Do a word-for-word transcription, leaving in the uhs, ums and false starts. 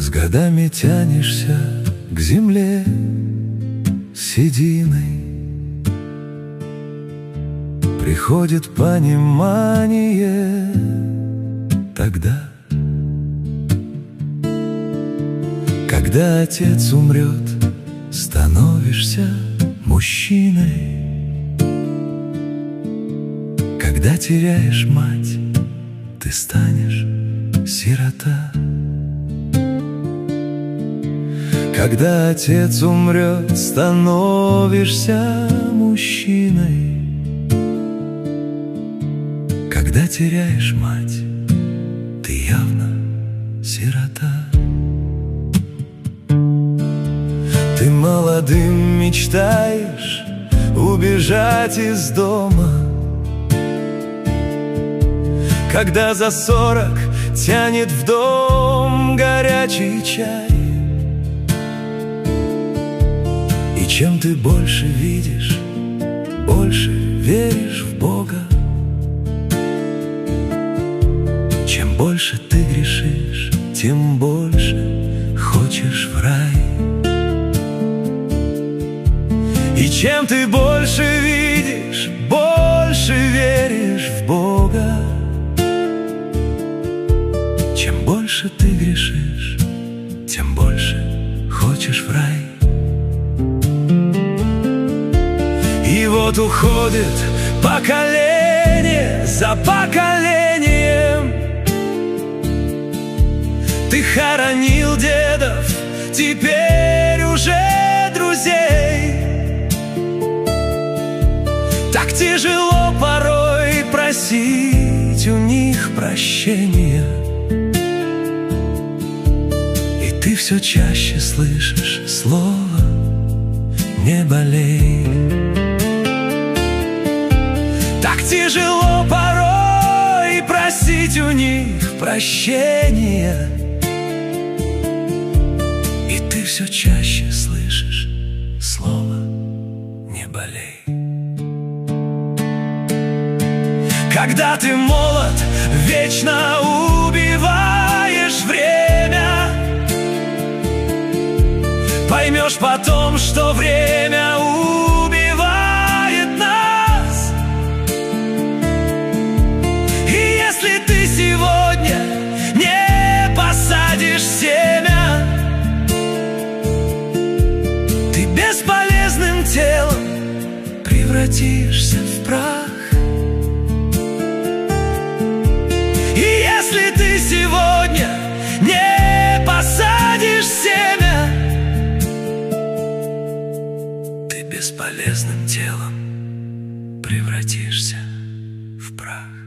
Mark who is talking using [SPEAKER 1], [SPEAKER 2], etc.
[SPEAKER 1] годами тянешься к земле сединой. Приходит понимание тогда, когда отец умрет, становишься мужчиной. Когда теряешь мать, ты станешь сирота. Когда отец умрет, становишься мужчиной. Когда теряешь мать, ты явно сирота. Ты молодым мечтаешь убежать из дома, когда за сорок тянет в дом горячий чай. И чем ты больше видишь, больше веришь в Бога. Чем больше ты грешишь, тем больше хочешь в рай. И чем ты больше видишь, больше веришь в Бога. Чем больше ты грешишь, тем больше хочешь в рай. И вот уходит поколение за поколением. Ты хоронил дедов, теперь уже друзей. Так тяжело порой просить у них прощения. И ты все чаще слышишь слово «не болей». Так тяжело порой просить у них прощения. И ты все чаще слышишь слово «не болей». Когда ты молод, вечно убиваешь время. Поймешь потом, что время убивает нас. И если ты сегодня не посадишь семя, ты бесполезным телом превратишься в прах. И если ты сегодня не посадишь семя, ты бесполезным телом превратишься в прах.